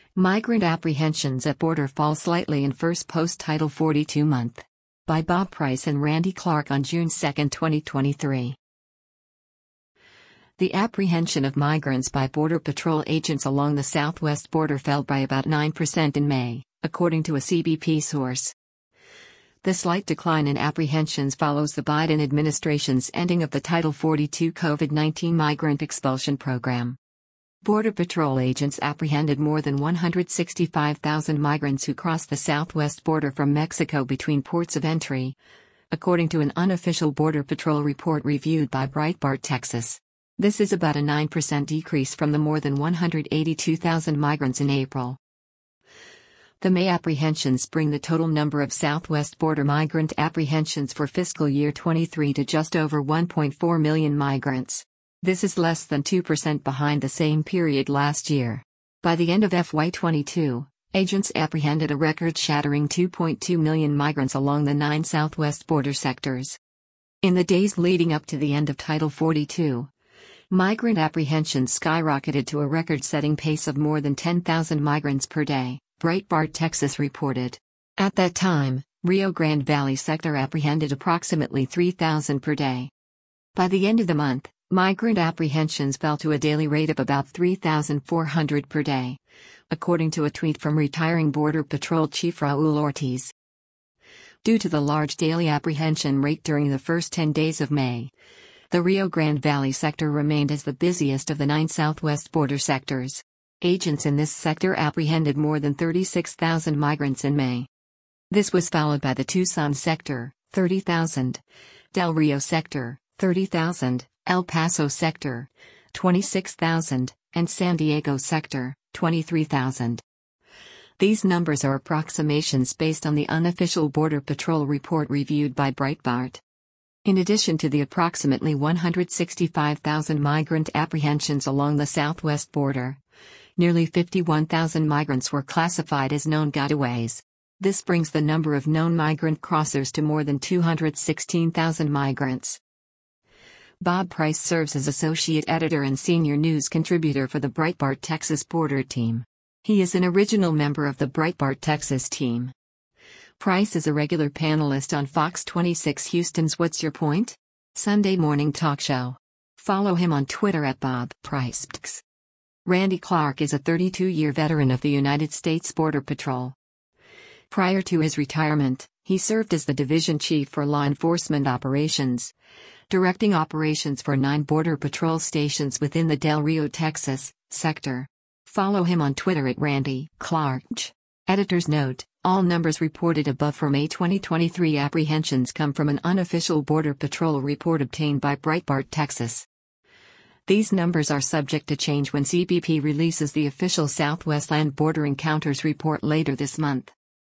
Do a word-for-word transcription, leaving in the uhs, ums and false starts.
Migrant apprehensions at border fall slightly in first post-Title forty-two month. By Bob Price and Randy Clark on June second, twenty twenty-three. The apprehension of migrants by Border Patrol agents along the southwest border fell by about nine percent in May, according to a C B P source. The slight decline in apprehensions follows the Biden administration's ending of the Title forty-two COVID nineteen migrant expulsion program. Border Patrol agents apprehended more than one hundred sixty-five thousand migrants who crossed the southwest border from Mexico between ports of entry, according to an unofficial Border Patrol report reviewed by Breitbart Texas. This is about a nine percent decrease from the more than one hundred eighty-two thousand migrants in April. The May apprehensions bring the total number of southwest border migrant apprehensions for fiscal year twenty-three to just over one point four million migrants. This is less than two percent behind the same period last year. By the end of F Y twenty-two, agents apprehended a record-shattering two point two million migrants along the nine southwest border sectors. In the days leading up to the end of Title forty-two, migrant apprehensions skyrocketed to a record-setting pace of more than ten thousand migrants per day, Breitbart Texas reported. At that time, Rio Grande Valley sector apprehended approximately three thousand per day. By the end of the month, migrant apprehensions fell to a daily rate of about three thousand four hundred per day, according to a tweet from retiring Border Patrol Chief Raul Ortiz. Due to the large daily apprehension rate during the first ten days of May, the Rio Grande Valley sector remained as the busiest of the nine southwest border sectors. Agents in this sector apprehended more than thirty-six thousand migrants in May. This was followed by the Tucson sector, thirty thousand, Del Rio sector, thirty thousand, El Paso sector, twenty-six thousand, and San Diego sector, twenty-three thousand. These numbers are approximations based on the unofficial Border Patrol report reviewed by Breitbart. In addition to the approximately one hundred sixty-five thousand migrant apprehensions along the southwest border, nearly fifty-one thousand migrants were classified as known gotaways. This brings the number of known migrant crossers to more than two hundred sixteen thousand migrants. Bob Price serves as associate editor and senior news contributor for the Breitbart Texas Border team. He is an original member of the Breitbart Texas team. Price is a regular panelist on Fox twenty-six Houston's What's Your Point? Sunday morning talk show. Follow him on Twitter at Bob Price. Randy Clark is a thirty-two-year veteran of the United States Border Patrol. Prior to his retirement, he served as the division chief for law enforcement operations, directing operations for nine Border Patrol stations within the Del Rio, Texas, sector. Follow him on Twitter at Randy Clark. Editor's note: all numbers reported above for May twenty twenty-three apprehensions come from an unofficial Border Patrol report obtained by Breitbart Texas. These numbers are subject to change when C B P releases the official Southwest Land Border Encounters report later this month.